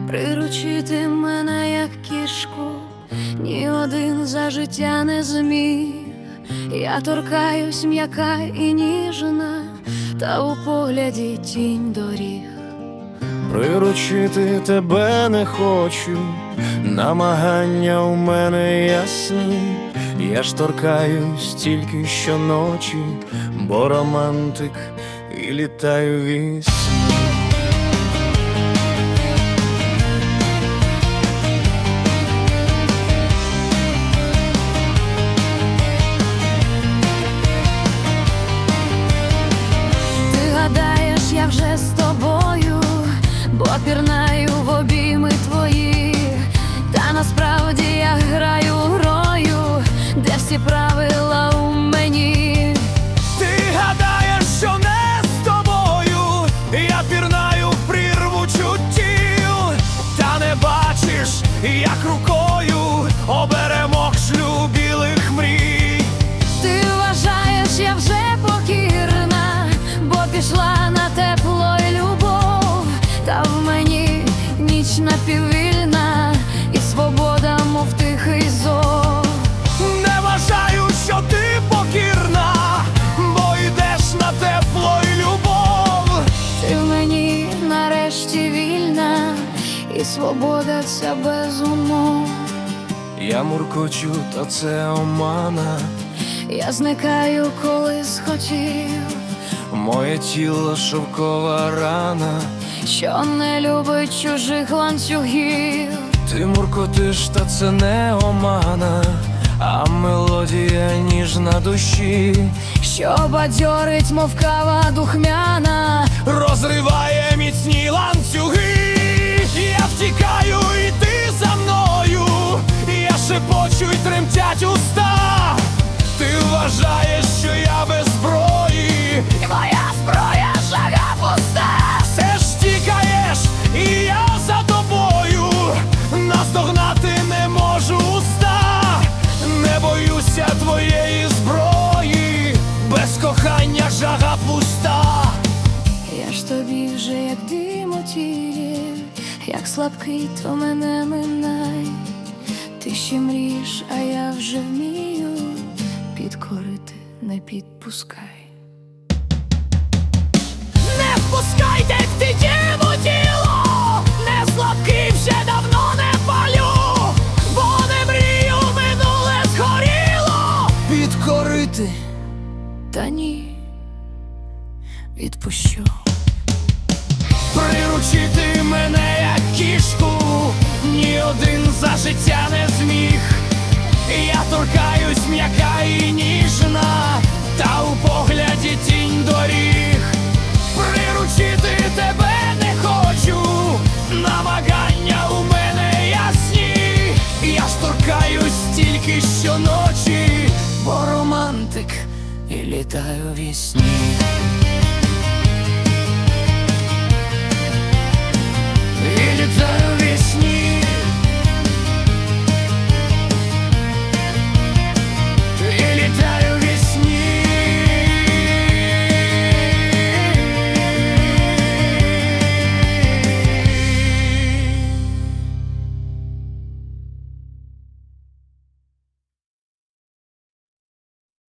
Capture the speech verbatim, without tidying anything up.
Приручити мене, як кішку, ні один за життя не зміг. Я торкаюсь м'яка і ніжна, та у погляді тінь доріг. Приручити тебе не хочу, намагання у мене ясні. Я ж торкаюсь тільки щоночі, бо романтик і літаю вісні. Ти гадаєш, я вже з тобою, бо пірнаю в обійми твої. Та насправді я граю грою, де всі правила у мені. Ти гадаєш, що не з тобою я пірнаю в прірву чуттів. Та не бачиш, як рукою оберемок шлю білих мрій. Ти вважаєш, я вже покірна, бо пішла на тепло і любов. Та в мені ніч напіввільна і свобода, мов тихий зов. Не вважаю, що ти покірна, бо йдеш на тепло і любов. Ти в мені нарешті вільна, і свобода ця без умов. Я муркочу, та це омана. Я зникаю, коли схотів, Моє тіло шовкова рана. що не любить чужих ланцюгів. Ти муркотиш, та це не омана, а мелодія ніжна душі, Що бадьорить, мов кава духмяна, розриває міцні ланцюги. Я втікаю, і ти за мною. Я шепочу, й тремтять уста. Ти вважаєш, що я без зброї, і моя зброя жага пуста. все ж тікаєш, і я за тобою. Наздогнати не можу уста. Не боюся твоєї зброї, без кохання жага пуста. Я ж тобі вже як дим у тілі, як слабкий, то мене минай. Ти ще мрієш, а я вже вмію підкорити, не підпускай. Не впускайте птичів у тіло, не слабкий, вже давно не палю, бо не мрію, минуле згоріло. Підкорити, Та ні, відпущу. приручити мене, як кішку, ні один за життя не зміг. Я торкаюсь м'яка і ніжна, та у погляді тінь доріг. Приручити тебе не хочу, намагання у мене ясні. Я ж торкаюсь тільки щоночі, бо романтик і літаю вісні. І літаю